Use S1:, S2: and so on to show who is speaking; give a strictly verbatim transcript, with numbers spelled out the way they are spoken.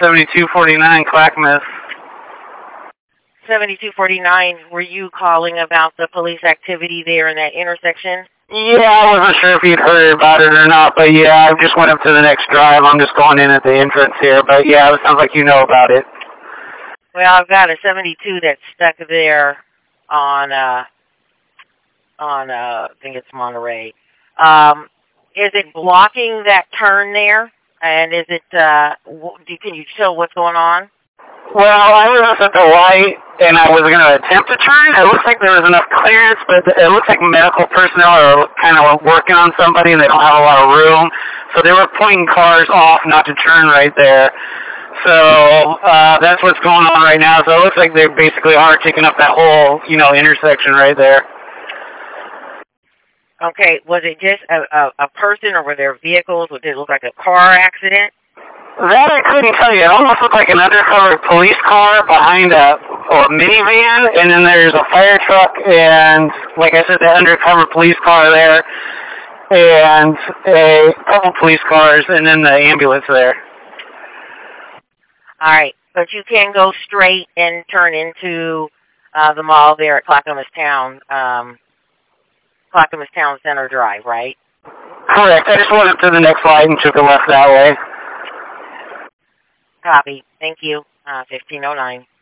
S1: seventy-two forty-nine Clackamas.
S2: seventy-two forty-nine, were you calling about the police activity there in that intersection?
S1: Yeah, I wasn't sure if you'd heard about it or not, but yeah, I just went up to the next drive. I'm just going in at the entrance here, but yeah, it sounds like you know about it.
S2: Well, I've got a seventy-two that's stuck there on, uh, on, uh, I think it's Monterey. Um, is it blocking that turn there? And is it, uh, do, can you tell what's going on?
S1: Well, I was at the light, and I was going to attempt to turn. It looks like there was enough clearance, but it looks like medical personnel are kind of working on somebody, and they don't have a lot of room. So they were pointing cars off not to turn right there. So uh, that's what's going on right now. So it looks like they basically are taking up that whole, you know, intersection right there.
S2: Okay, was it just a, a, a person, or were there vehicles? Did it look like a car accident?
S1: That I couldn't tell you. It almost looked like an undercover police car behind a, a minivan, and then there's a fire truck, and like I said, the undercover police car there, and a couple police cars, and then the ambulance there.
S2: All right, but you can go straight and turn into uh, the mall there at Clackamas Town, um, Clackamas Town Center Drive, right?
S1: Correct. I just went up to the next light and took a left that way.
S2: Copy. Thank you. Uh, fifteen oh nine.